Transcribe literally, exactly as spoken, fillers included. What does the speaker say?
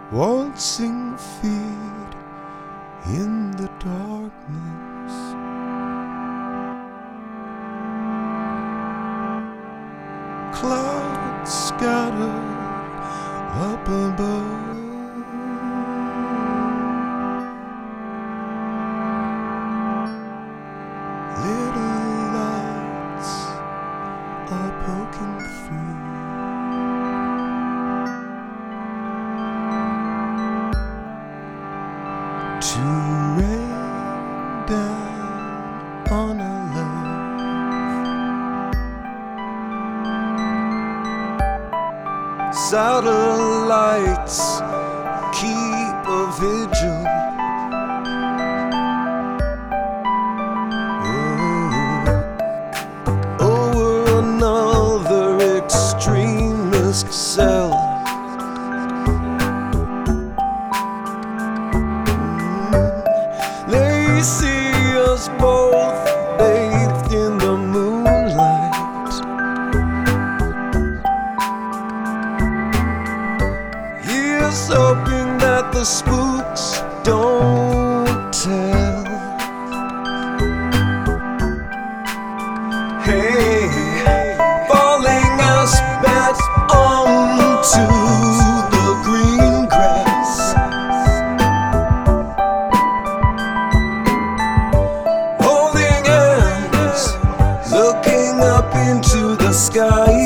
waltzing feet in the darkness. Clouds scattered up above. Little lights are poking through. To rain down on a love. Satellites keep a vigil. Oh, over another extremist cell. They see us both bathed in the moonlight. Here's hoping that the spooks don't tell. Hey, falling us back onto the green grass. Looking up into the sky.